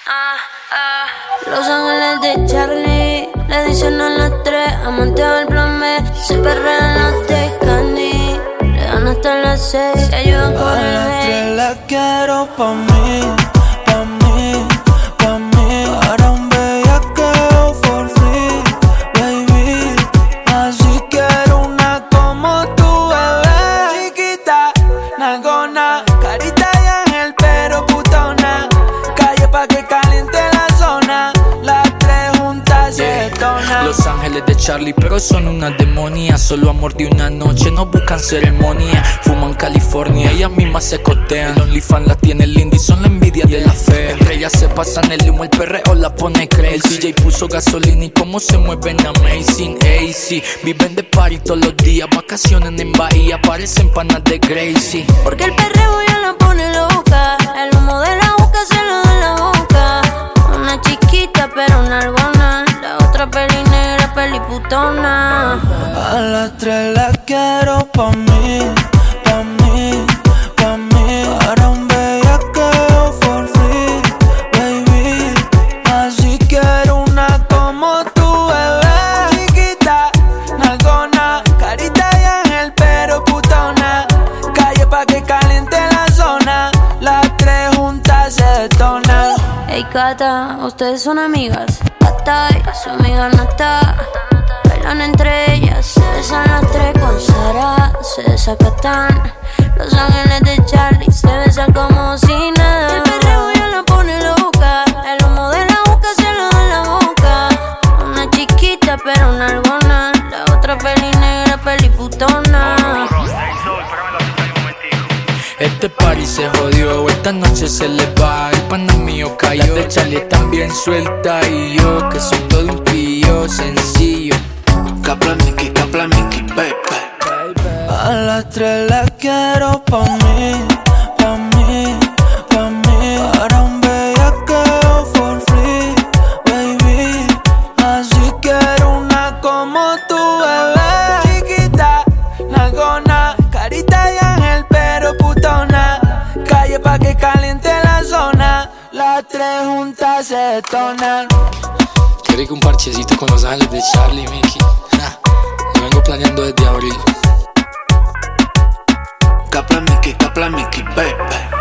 Los Ángeles de Charlie le dicen a las 3, amante del plan B. Se perrean los de Candy, le dan hasta las 6, se ayudan con el A las 3 rey. la quiero pa' mí, pa' mí, pa' mí. Para un bellaqueo for free, baby. Así quiero una como tu bebé. Chiquita, nalgona, carita y ángel, pero putona. Calle pa' que caliente la zona. Las 3 juntas se detonan. Los Ángeles de Charlie, pero son una demonia. Solo amor de una noche, no buscan ceremonia. Fuman California, ellas mismas se costean. El OnlyFans la tiene linda y son la envidia de la fe. Entre ellas se pasan el humo, el perreo la pone crazy. El DJ puso gasolina y cómo se mueven amazing. AC, viven de party todos los días. Vacaciones en Bahía, parecen panas de Gracie. Porque el perreo ya la pone loca. El humo de la boca se lo da en la boca. Una chiquita pero una algona. La otra peli negra, peli putona. A las 3 la quiero pa' mí, pa' mí, pa' mí. Para un bellaqueo for free, baby. Así quiero una como tu bebé. Chiquita, nalgona, carita y ángel, pero putona. Calle pa' que caliente la zona. Las 3 juntas se detonan. Ey Cata, ustedes son amigas. Cata y su amiga no está. Bailan entre ellas, se besan las 3 con Sara. Se desacatan. Los Ángeles de Charlie se besan como si nada. El perreo ya la pone loca. El humo de la boca se lo da en la boca. Una chiquita pero una algona. La otra peli negra, peli putona. Este party se jodió, esta noche se le va. El pana mío cayó, las de Charlie están bien suelta. Y yo, que soy todo un pillo sencillo. Capla Mickey, baby. A las 3 la quiero pa' mí, pa' mí, pa' mí. Para un bellaqueo for free, baby. Así quiero una como tu bebé. Chiquita, nalgona, carita y ángel, pero putona. Calle pa' que caliente la zona. Las 3 juntas se detonan. Qué rico un parchecito con Los Ángeles de Charlie, Mickey. Lo vengo planeando desde abril. Capla Mickey, baby.